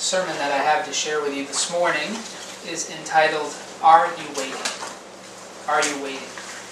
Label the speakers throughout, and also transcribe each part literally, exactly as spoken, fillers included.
Speaker 1: sermon that I have to share with you this morning is entitled, Are You Waiting? Are You Waiting?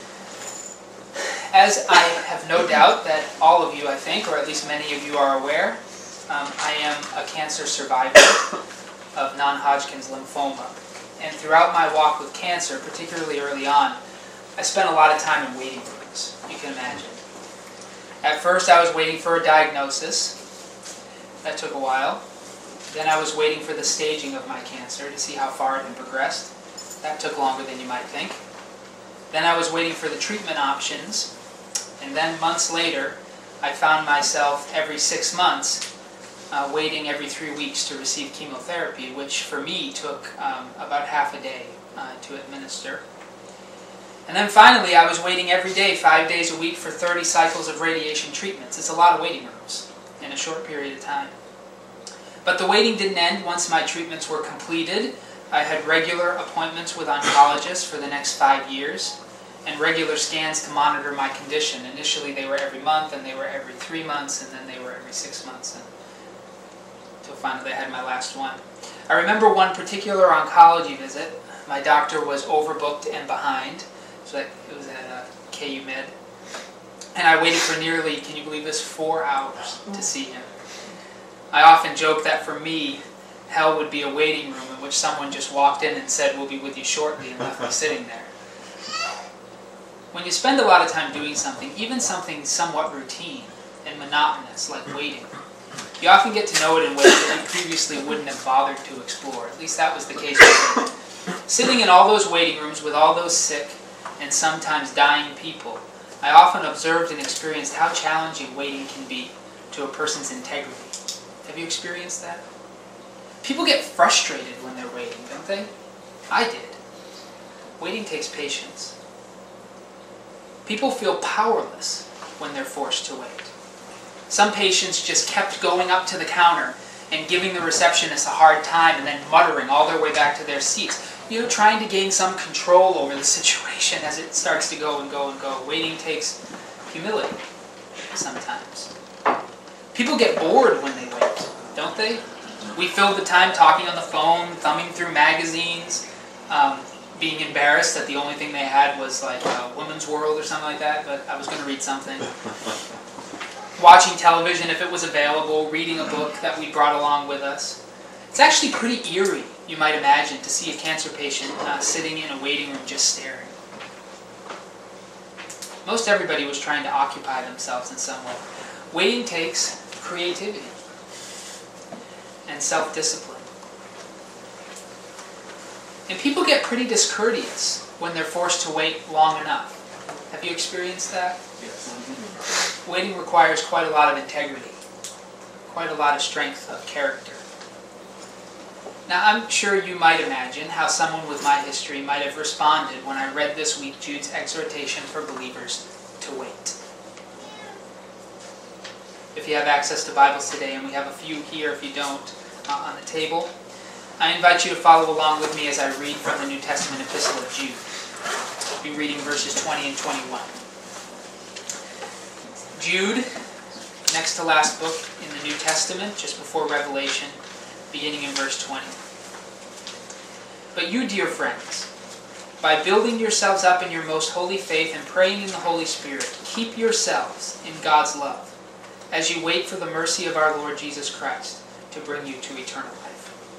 Speaker 1: As I have no doubt that all of you, I think, or at least many of you are aware, um, I am a cancer survivor of non-Hodgkin's lymphoma. And throughout my walk with cancer, particularly early on, I spent a lot of time in waiting rooms, you can imagine. At first I was waiting for a diagnosis. That took a while. Then I was waiting for the staging of my cancer to see how far it had progressed. That took longer than you might think. Then I was waiting for the treatment options. And then months later, I found myself every six months uh, waiting every three weeks to receive chemotherapy, which for me took um, about half a day uh, to administer. And then finally, I was waiting every day, five days a week, for thirty cycles of radiation treatments. It's a lot of waiting rooms in a short period of time. But the waiting didn't end once my treatments were completed. I had regular appointments with oncologists for the next five years and regular scans to monitor my condition. Initially they were every month, and they were every three months, and then they were every six months, and until finally I had my last one. I remember one particular oncology visit. My doctor was overbooked and behind, so it was at uh, K U Med. And I waited for nearly, can you believe this, four hours to see him. I often joke that for me, hell would be a waiting room in which someone just walked in and said, "We'll be with you shortly," and left me sitting there. When you spend a lot of time doing something, even something somewhat routine and monotonous like waiting, you often get to know it in ways that you previously wouldn't have bothered to explore. At least that was the case with me. Sitting in all those waiting rooms with all those sick and sometimes dying people, I often observed and experienced how challenging waiting can be to a person's integrity. Have you experienced that? People get frustrated when they're waiting, don't they? I did. Waiting takes patience. People feel powerless when they're forced to wait. Some patients just kept going up to the counter and giving the receptionist a hard time and then muttering all their way back to their seats. You know, trying to gain some control over the situation as it starts to go and go and go. Waiting takes humility sometimes. People get bored when they wait, don't they? We filled the time talking on the phone, thumbing through magazines, um, being embarrassed that the only thing they had was like uh, Women's World or something like that, but I was going to read something. Watching television if it was available, reading a book that we brought along with us. It's actually pretty eerie, you might imagine, to see a cancer patient uh, sitting in a waiting room just staring. Most everybody was trying to occupy themselves in some way. Waiting takes creativity and self-discipline. And people get pretty discourteous when they're forced to wait long enough. Have you experienced that?
Speaker 2: Yes.
Speaker 1: Waiting requires quite a lot of integrity, quite a lot of strength of character. Now, I'm sure you might imagine how someone with my history might have responded when I read this week Jude's exhortation for believers to wait. If you have access to Bibles today, and we have a few here if you don't, uh, on the table, I invite you to follow along with me as I read from the New Testament epistle of Jude. I'll be reading verses twenty and twenty-one. Jude, next to last book in the New Testament, just before Revelation, beginning in verse twenty. But you, dear friends, by building yourselves up in your most holy faith and praying in the Holy Spirit, keep yourselves in God's love, as you wait for the mercy of our Lord Jesus Christ to bring you to eternal life.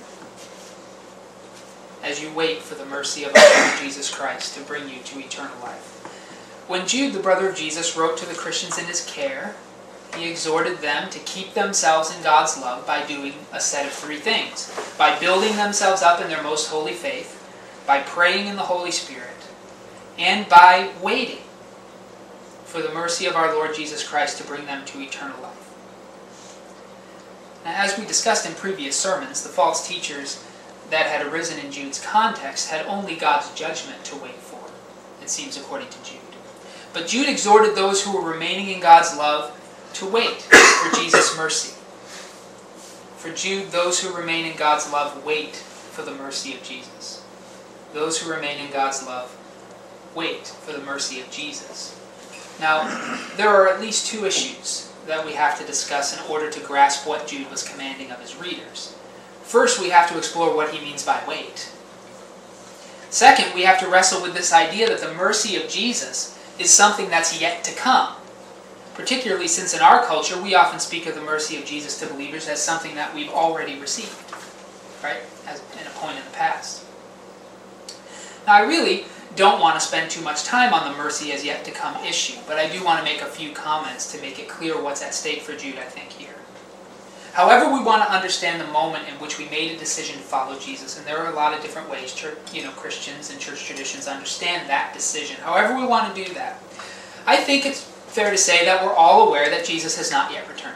Speaker 1: As you wait for the mercy of our Lord Jesus Christ to bring you to eternal life. When Jude, the brother of Jesus, wrote to the Christians in his care, he exhorted them to keep themselves in God's love by doing a set of three things. By building themselves up in their most holy faith, by praying in the Holy Spirit, and by waiting for the mercy of our Lord Jesus Christ to bring them to eternal life. Now, as we discussed in previous sermons, the false teachers that had arisen in Jude's context had only God's judgment to wait for, it seems, according to Jude. But Jude exhorted those who were remaining in God's love to wait for Jesus' mercy. For Jude, those who remain in God's love wait for the mercy of Jesus. Those who remain in God's love wait for the mercy of Jesus. Now, there are at least two issues that we have to discuss in order to grasp what Jude was commanding of his readers. First, we have to explore what he means by wait. Second, we have to wrestle with this idea that the mercy of Jesus is something that's yet to come. Particularly since in our culture, we often speak of the mercy of Jesus to believers as something that we've already received, right? As in a point in the past. Now, I really don't want to spend too much time on the mercy as yet to come issue, but I do want to make a few comments to make it clear what's at stake for Jude, I think, here. However we want to understand the moment in which we made a decision to follow Jesus, and there are a lot of different ways church, you know, Christians and church traditions understand that decision. However we want to do that, I think it's fair to say that we're all aware that Jesus has not yet returned.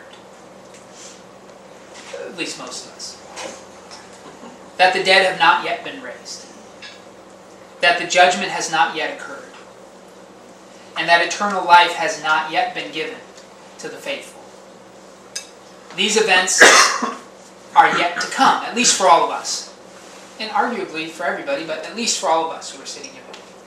Speaker 1: At least most of us. That the dead have not yet been raised. That the judgment has not yet occurred. And that eternal life has not yet been given to the faithful. These events are yet to come, at least for all of us. And arguably for everybody, but at least for all of us who are sitting here.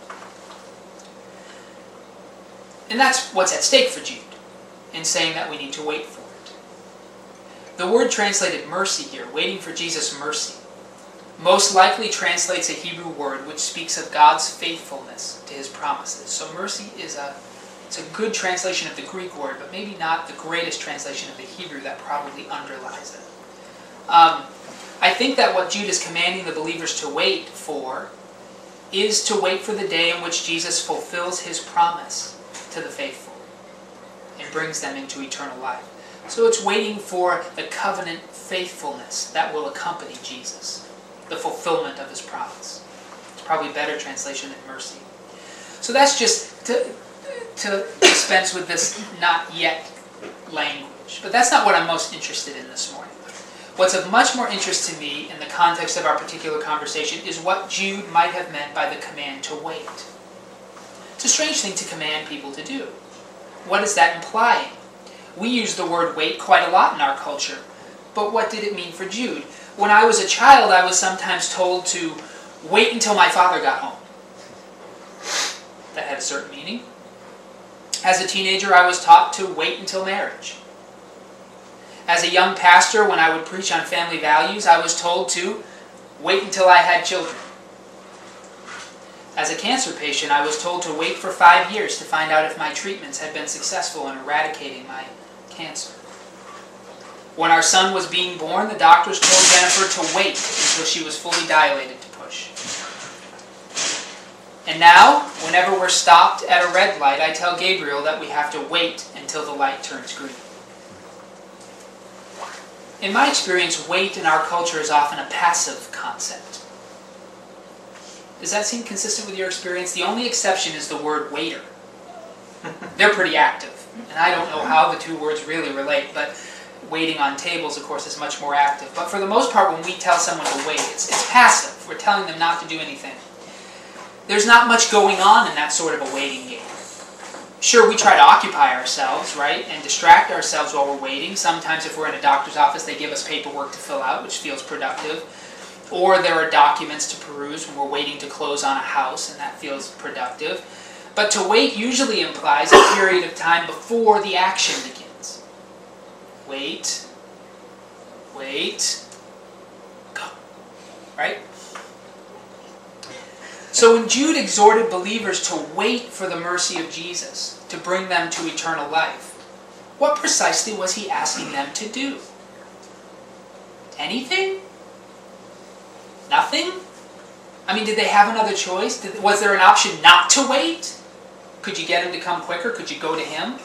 Speaker 1: And that's what's at stake for Jude, in saying that we need to wait for it. The word translated mercy here, waiting for Jesus' mercy, most likely translates a Hebrew word which speaks of God's faithfulness to his promises. So mercy is a, it's a good translation of the Greek word, but maybe not the greatest translation of the Hebrew that probably underlies it. Um, I think that what Jude is commanding the believers to wait for is to wait for the day in which Jesus fulfills his promise to the faithful and brings them into eternal life. So it's waiting for the covenant faithfulness that will accompany Jesus, the fulfillment of his promise. It's probably a better translation than mercy. So that's just to, to dispense with this not yet language. But that's not what I'm most interested in this morning. What's of much more interest to me in the context of our particular conversation is what Jude might have meant by the command to wait. It's a strange thing to command people to do. What is that implying? We use the word wait quite a lot in our culture, but what did it mean for Jude? When I was a child, I was sometimes told to wait until my father got home. That had a certain meaning. As a teenager, I was taught to wait until marriage. As a young pastor, when I would preach on family values, I was told to wait until I had children. As a cancer patient, I was told to wait for five years to find out if my treatments had been successful in eradicating my cancer. When our son was being born, the doctors told Jennifer to wait until she was fully dilated to push. And now, whenever we're stopped at a red light, I tell Gabriel that we have to wait until the light turns green. In my experience, wait in our culture is often a passive concept. Does that seem consistent with your experience? The only exception is the word waiter. They're pretty active. And I don't know how the two words really relate, but waiting on tables, of course, is much more active. But for the most part, when we tell someone to wait, it's, it's passive. We're telling them not to do anything. There's not much going on in that sort of a waiting game. Sure, we try to occupy ourselves, right, and distract ourselves while we're waiting. Sometimes if we're in a doctor's office, they give us paperwork to fill out, which feels productive. Or there are documents to peruse when we're waiting to close on a house, and that feels productive. But to wait usually implies a period of time before the action begins. Wait, wait, go, right? So when Jude exhorted believers to wait for the mercy of Jesus to bring them to eternal life, what precisely was he asking them to do? Anything? Nothing? I mean, did they have another choice? Did, was there an option not to wait? Could you get him to come quicker? Could you go to him?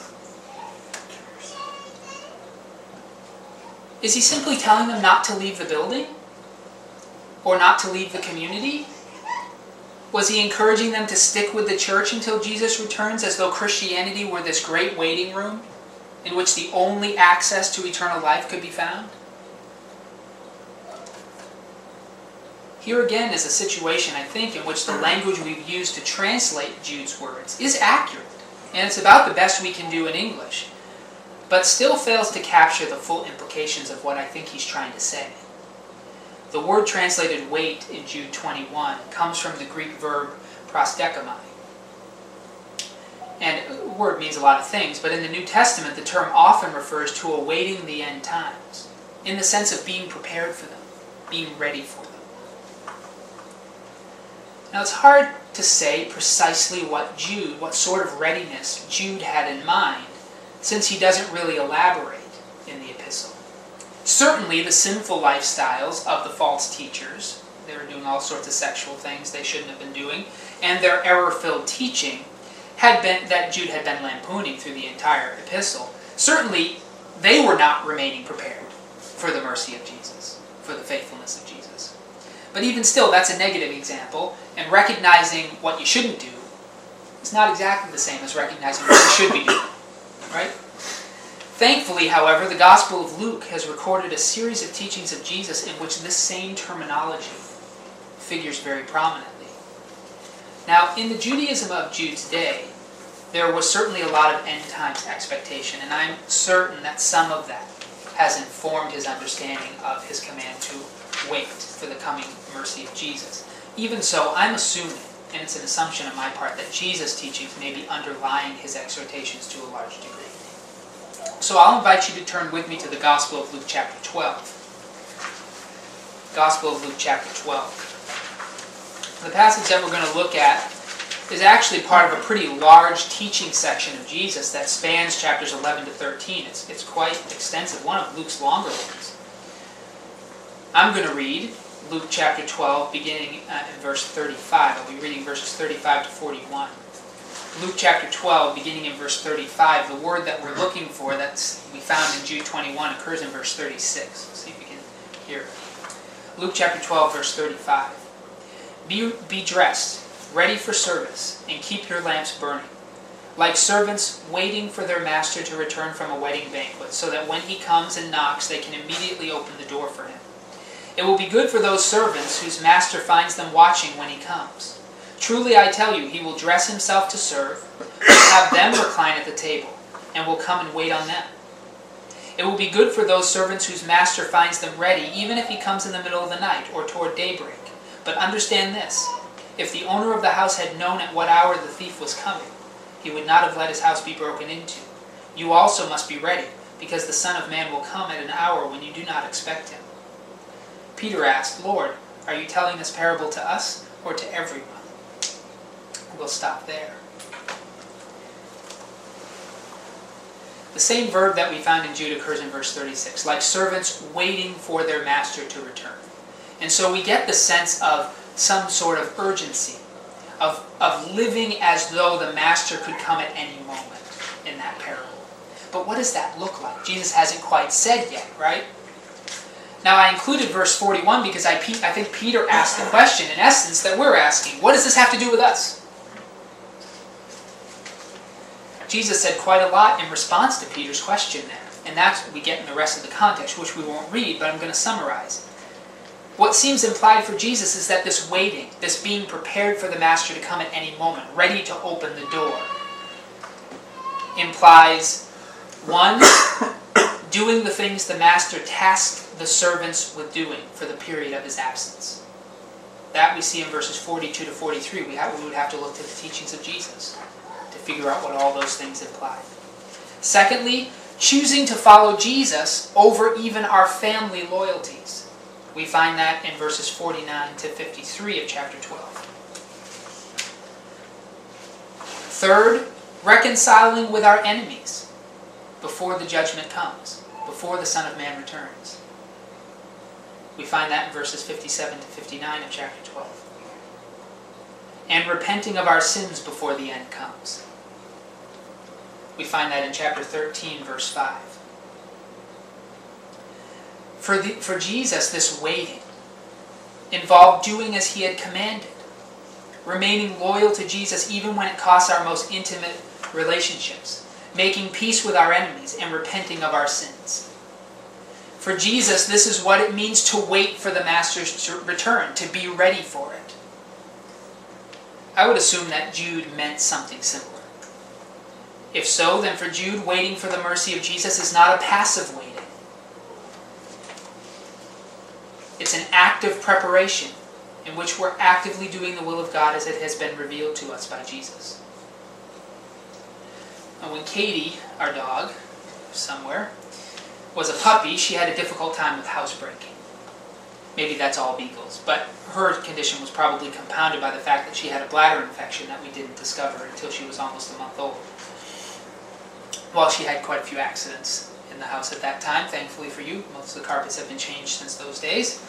Speaker 1: Is he simply telling them not to leave the building? Or not to leave the community? Was he encouraging them to stick with the church until Jesus returns, as though Christianity were this great waiting room in which the only access to eternal life could be found? Here again is a situation, I think, in which the language we've used to translate Jude's words is accurate, and it's about the best we can do in English, but still fails to capture the full implications of what I think he's trying to say. The word translated wait in Jude twenty-one comes from the Greek verb prosdechomai. And the word means a lot of things, but in the New Testament the term often refers to awaiting the end times, in the sense of being prepared for them. being ready for them. Now it's hard to say precisely what Jude, what sort of readiness Jude had in mind, since he doesn't really elaborate in the epistle. Certainly the sinful lifestyles of the false teachers, they were doing all sorts of sexual things they shouldn't have been doing, and their error-filled teaching had been that Jude had been lampooning through the entire epistle. Certainly they were not remaining prepared for the mercy of Jesus, for the faithfulness of Jesus. But even still, that's a negative example, and recognizing what you shouldn't do is not exactly the same as recognizing what you should be doing, right? Thankfully, however, the Gospel of Luke has recorded a series of teachings of Jesus in which this same terminology figures very prominently. Now, in the Judaism of Jude's day, there was certainly a lot of end times expectation, and I'm certain that some of that has informed his understanding of his command to wait for the coming mercy of Jesus. Even so, I'm assuming, and it's an assumption on my part, that Jesus' teachings may be underlying his exhortations to a large degree. So I'll invite you to turn with me to the Gospel of Luke chapter twelve. Gospel of Luke chapter twelve. The passage that we're going to look at is actually part of a pretty large teaching section of Jesus that spans chapters eleven to thirteen. It's, it's quite extensive, one of Luke's longer ones. I'm going to read Luke chapter twelve, beginning uh, in verse thirty-five. I'll be reading verses thirty-five to forty-one. Luke chapter twelve, beginning in verse thirty-five, the word that we're looking for, that's we found in Jude twenty-one, occurs in verse thirty-six. Let's see if we can hear it. Luke chapter twelve, verse thirty-five. Be, be dressed, ready for service, and keep your lamps burning, like servants waiting for their master to return from a wedding banquet, so that when he comes and knocks, they can immediately open the door for him. It will be good for those servants whose master finds them watching when he comes. Truly I tell you, he will dress himself to serve, will have them recline at the table, and will come and wait on them. It will be good for those servants whose master finds them ready, even if he comes in the middle of the night or toward daybreak. But understand this, if the owner of the house had known at what hour the thief was coming, he would not have let his house be broken into. You also must be ready, because the Son of Man will come at an hour when you do not expect him. Peter asked, Lord, are you telling this parable to us or to everyone? We'll stop there. The same verb that we found in Jude occurs in verse thirty-six, like servants waiting for their master to return. And so we get the sense of some sort of urgency, of, of living as though the master could come at any moment in that parable. But what does that look like? Jesus hasn't quite said yet, right? Now I included verse forty-one because I, I think Peter asked the question, in essence, that we're asking. What does this have to do with us? Jesus said quite a lot in response to Peter's question there. And that's what we get in the rest of the context, which we won't read, but I'm going to summarize. What seems implied for Jesus is that this waiting, this being prepared for the master to come at any moment, ready to open the door, implies, one, doing the things the master tasked the servants with doing for the period of his absence. That we see in verses forty-two to forty-three. We, have, we would have to look to the teachings of Jesus to figure out what all those things imply. Secondly, choosing to follow Jesus over even our family loyalties. We find that in verses forty-nine to fifty-three of chapter twelve. Third, reconciling with our enemies before the judgment comes, before the Son of Man returns. We find that in verses fifty-seven to fifty-nine of chapter twelve. And repenting of our sins before the end comes. We find that in chapter thirteen, verse five. For, the, for Jesus, this waiting involved doing as he had commanded, remaining loyal to Jesus even when it costs our most intimate relationships, making peace with our enemies, and repenting of our sins. For Jesus, this is what it means to wait for the Master's return, to be ready for it. I would assume that Jude meant something similar. If so, then for Jude, waiting for the mercy of Jesus is not a passive waiting. It's an active preparation in which we're actively doing the will of God as it has been revealed to us by Jesus. And when Katie, our dog, somewhere, was a puppy, she had a difficult time with housebreaking. Maybe that's all beagles, but her condition was probably compounded by the fact that she had a bladder infection that we didn't discover until she was almost a month old. Well, she had quite a few accidents in the house at that time, thankfully for you. Most of the carpets have been changed since those days.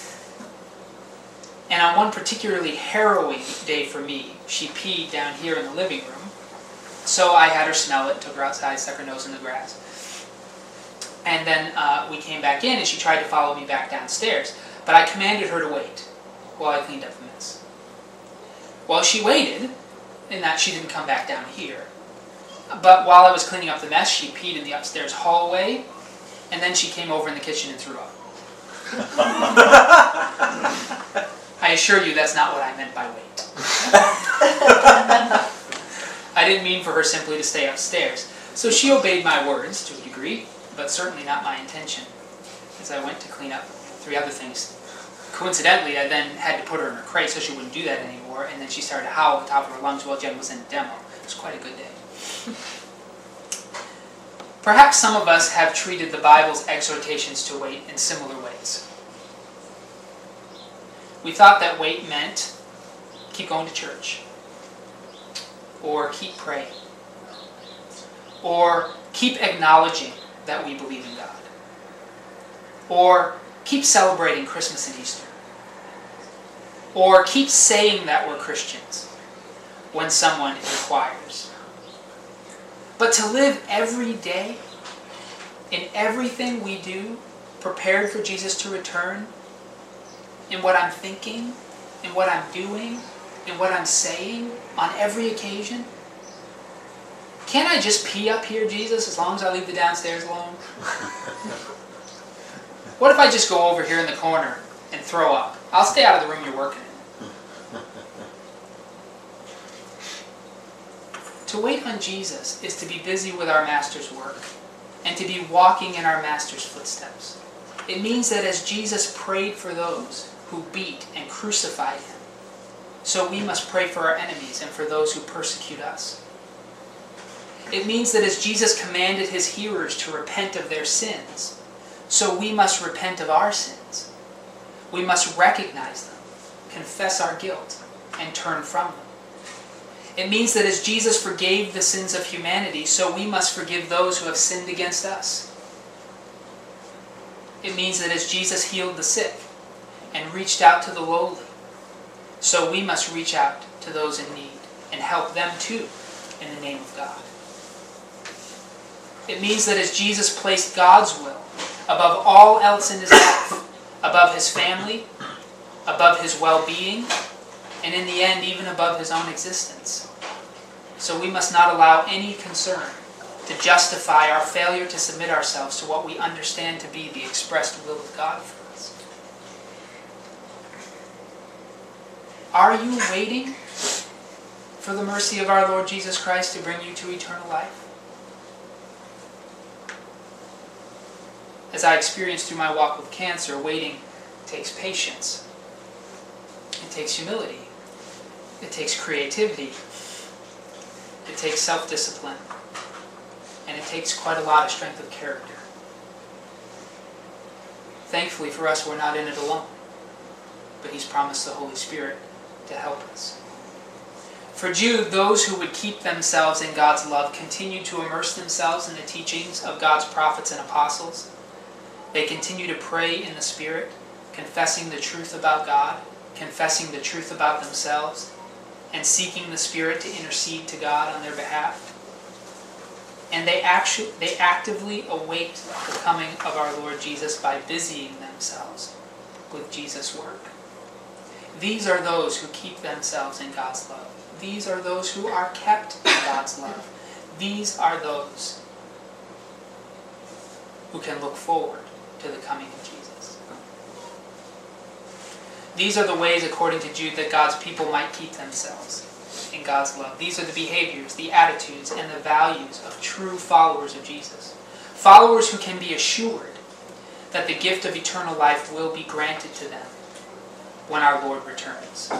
Speaker 1: And on one particularly harrowing day for me, she peed down here in the living room. So I had her smell it, took her outside, stuck her nose in the grass. And then uh, we came back in and she tried to follow me back downstairs. But I commanded her to wait while I cleaned up the mess. Well, she waited, in that she didn't come back down here. But while I was cleaning up the mess, she peed in the upstairs hallway, and then she came over in the kitchen and threw up. I assure you that's not what I meant by wait. I didn't mean for her simply to stay upstairs. So she obeyed my words to a degree, but certainly not my intention, as I went to clean up three other things. Coincidentally, I then had to put her in her crate so she wouldn't do that anymore, and then she started to howl at the top of her lungs while Jen was in a demo. It was quite a good day. Perhaps some of us have treated the Bible's exhortations to wait in similar ways. We thought that wait meant keep going to church, or keep praying, or keep acknowledging that we believe in God, or keep celebrating Christmas and Easter, or keep saying that we're Christians when someone inquires. But to live every day, in everything we do, prepared for Jesus to return, in what I'm thinking, in what I'm doing, in what I'm saying, on every occasion? Can't I just pee up here, Jesus, as long as I leave the downstairs alone? What if I just go over here in the corner and throw up? I'll stay out of the room you're working in. To wait on Jesus is to be busy with our Master's work and to be walking in our Master's footsteps. It means that as Jesus prayed for those who beat and crucified him, so we must pray for our enemies and for those who persecute us. It means that as Jesus commanded his hearers to repent of their sins, so we must repent of our sins. We must recognize them, confess our guilt, and turn from them. It means that as Jesus forgave the sins of humanity, so we must forgive those who have sinned against us. It means that as Jesus healed the sick and reached out to the lowly, so we must reach out to those in need and help them too in the name of God. It means that as Jesus placed God's will above all else in his life, above his family, above his well-being, and in the end even above his own existence, so we must not allow any concern to justify our failure to submit ourselves to what we understand to be the expressed will of God for us. Are you waiting for the mercy of our Lord Jesus Christ to bring you to eternal life? As I experienced through my walk with cancer, waiting takes patience. It takes humility. It takes creativity. It takes self-discipline. And it takes quite a lot of strength of character. Thankfully for us, we're not in it alone. But he's promised the Holy Spirit to help us. For Jude, those who would keep themselves in God's love continue to immerse themselves in the teachings of God's prophets and apostles. They continue to pray in the Spirit, confessing the truth about God, confessing the truth about themselves, and seeking the Spirit to intercede to God on their behalf. And they, actu- they actively await the coming of our Lord Jesus by busying themselves with Jesus' work. These are those who keep themselves in God's love. These are those who are kept in God's love. These are those who can look forward to the coming of Jesus. These are the ways, according to Jude, that God's people might keep themselves in God's love. These are the behaviors, the attitudes, and the values of true followers of Jesus. Followers who can be assured that the gift of eternal life will be granted to them when our Lord returns.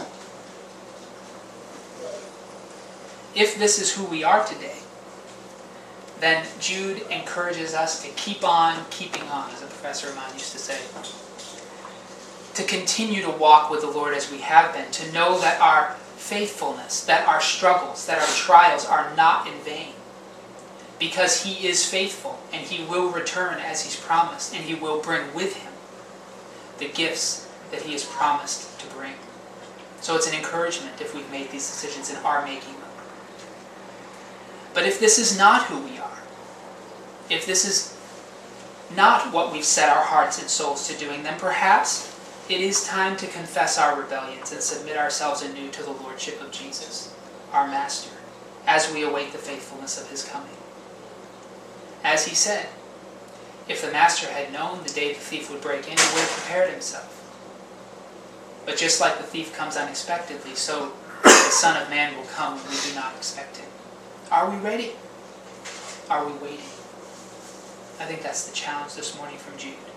Speaker 1: If this is who we are today, then Jude encourages us to keep on keeping on, as a professor of mine used to say. to continue to walk with the Lord as we have been, to know that our faithfulness, that our struggles, that our trials are not in vain. Because He is faithful, and He will return as He's promised, and He will bring with Him the gifts that He has promised to bring. So it's an encouragement if we've made these decisions and are making them. But if this is not who we are, if this is not what we've set our hearts and souls to doing, then perhaps it is time to confess our rebellions and submit ourselves anew to the Lordship of Jesus, our Master, as we await the faithfulness of His coming. As He said, if the Master had known the day the thief would break in, He would have prepared Himself. But just like the thief comes unexpectedly, so the Son of Man will come when we do not expect Him. Are we ready? Are we waiting? I think that's the challenge this morning from Jude.